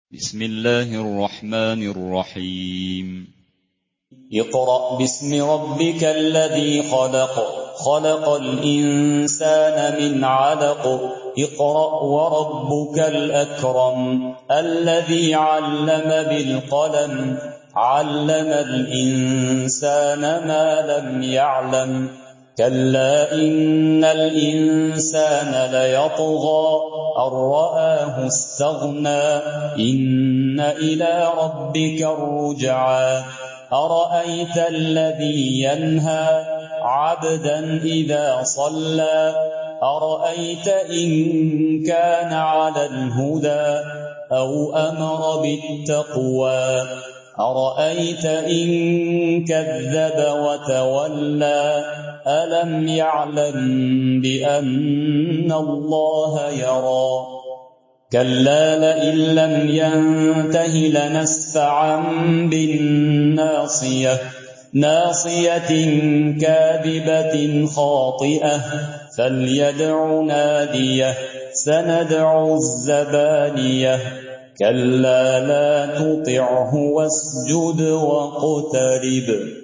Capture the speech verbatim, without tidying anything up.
بسم الله الرحمن الرحيم اقرأ باسم ربك الذي خلق خلق الإنسان من علق اقرأ وربك الأكرم الذي علم بالقلم علم الإنسان ما لم يعلم كلا إن الإنسان ليطغى أن رآه استغنى إن إلى ربك الرجعى أرأيت الذي ينهى عبدا إذا صلى أرأيت إن كان على الهدى أو أمر بالتقوى أرأيت إن كذب وتولى ألم يعلم بأن الله يرى كلا لئن لم ينته لنسفعا بالناصية ناصية كاذبة خاطئة فليدع ناديه سندع الزبانية كلا لا تطعه واسجد واقترب